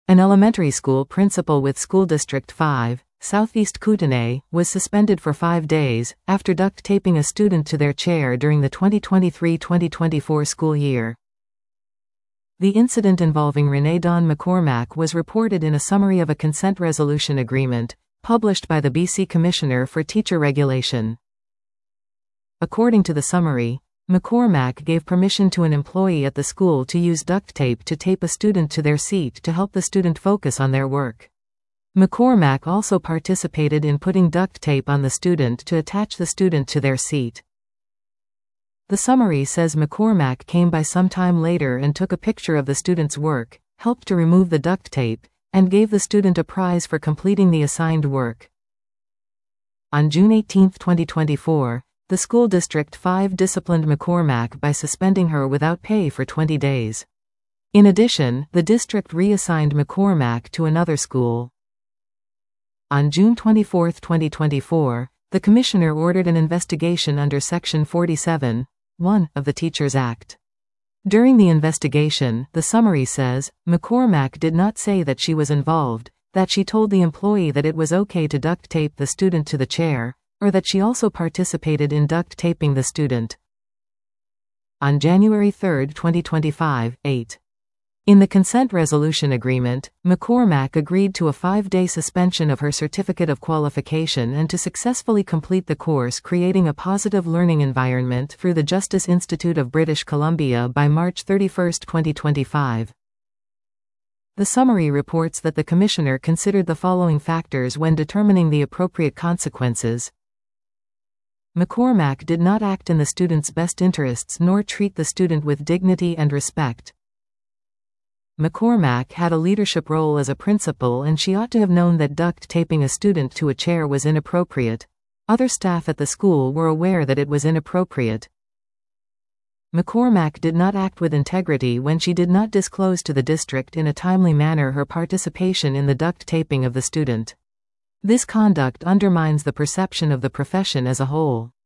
An elementary school principal with School District 5, Southeast Kootenay, was suspended for 5 days after duct taping a student to their chair during the 2023-2024 school year. The incident involving Renee Dawn McCormack was reported in a summary of a consent resolution agreement, published by the BC Commissioner for Teacher Regulation. According to the summary, McCormack gave permission to an employee at the school to use duct tape to tape a student to their seat to help the student focus on their work. McCormack also participated in putting duct tape on the student to attach the student to their seat. The summary says McCormack came by some time later and took a picture of the student's work, helped to remove the duct tape, and gave the student a prize for completing the assigned work. On June 18, 2024, the School District 5 disciplined McCormack by suspending her without pay for 20 days. In addition, the district reassigned McCormack to another school. On June 24, 2024, the Commissioner ordered an investigation under Section 47(1) of the Teachers Act. During the investigation, the summary says, McCormack did not say that she was involved, that she told the employee that it was okay to duct tape the student to the chair, or that she also participated in duct taping the student. On January 3, 2025, 8. In the consent resolution agreement, McCormack agreed to a 5-day suspension of her certificate of qualification and to successfully complete the course Creating a Positive Learning Environment through the Justice Institute of British Columbia by March 31, 2025. The summary reports that the Commissioner considered the following factors when determining the appropriate consequences. McCormack did not act in the student's best interests nor treat the student with dignity and respect. McCormack had a leadership role as a principal and she ought to have known that duct taping a student to a chair was inappropriate. Other staff at the school were aware that it was inappropriate. McCormack did not act with integrity when she did not disclose to the district in a timely manner her participation in the duct taping of the student. This conduct undermines the perception of the profession as a whole.